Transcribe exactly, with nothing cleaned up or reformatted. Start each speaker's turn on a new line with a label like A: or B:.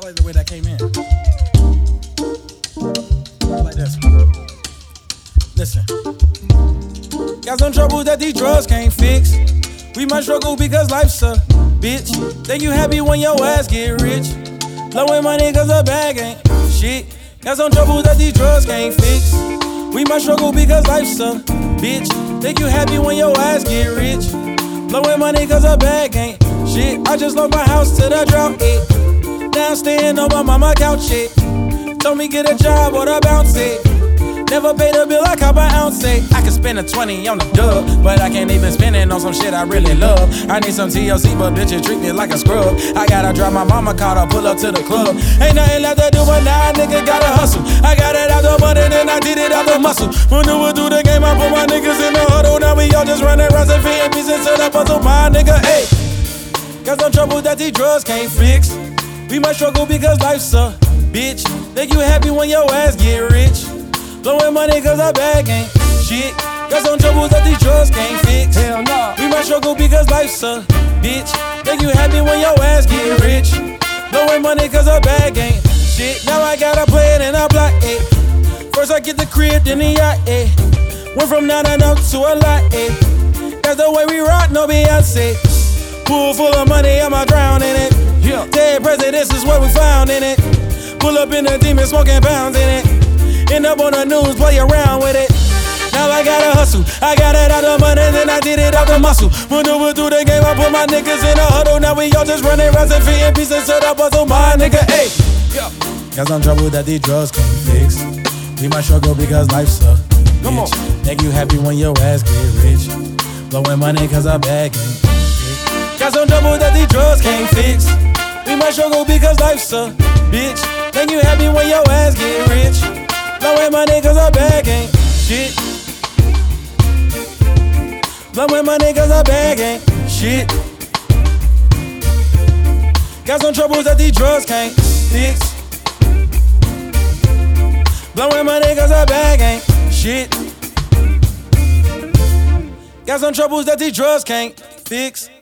A: like the way that came in. I like this. Listen. Got some trouble that these drugs can't fix. We might struggle because life's a bitch. Think you happy when your ass get rich. Blowing money cause the bag ain't shit. Got some trouble that these drugs can't fix. We might struggle because life's a bitch. Think you happy when your ass get rich. Blowing money cause the bag ain't shit. I just lost my house to the drought, eh. Now I'm staying on my mama couch, eh. Told me get a job or the bounce, eh. Never paid a bill, I cop an ounce, eh. I could spend a twenty on the dub, but I can't even spend it on some shit I really love. I need some T L C, but bitches treat me like a scrub. I gotta drive my mama car to pull up to the club. Ain't nothing left to do but now, nigga gotta hustle. I got it out the money, then I did it out the muscle. Maneuver through the game, I put my niggas in the huddle. Now we all just running rounds and fitting pieces to the puzzle. My nigga, ayy. Got some trouble that these drugs can't fix. We might struggle because life's a bitch. Think you happy when your ass get rich. Blowing money cause our bag ain't shit. Got some troubles that these drugs can't fix.
B: Hell no.
A: We might struggle because life's a bitch. Think you happy when your ass get rich. Blowing money cause our bag ain't shit. Now I gotta play it in a block, eh. First I get the crib, then the yacht, eh. Went from not enough to a lot, eh. That's the way we rock, no Beyonce. Pool full of money, I'ma drown in it. Yeah. Dead presidents is what we found in it. Pull up in the demon, smoking pounds in it. End up on the news, play around with it. Now I gotta hustle. I got it out the money, then I did it out the muscle. Maneuver through the game, I put my niggas in a huddle. Now we all just running rounds and fitting pieces to the puzzle. My nigga, ayy. Got some trouble that these drugs can't fix. We might struggle because life's a bitch.
B: Come on.
A: Make you happy when your ass get rich. Blowing money cause our bag ain't shit. Got some trouble that these drugs can't fix. We might struggle because life's a bitch. Make you happy when your ass get rich. Blowing money cause our bag ain't shit. Blowing money cause our bag ain't shit. Got some troubles that these drugs can't fix. Blowing money cause our bag ain't shit. Got some troubles that these drugs can't fix.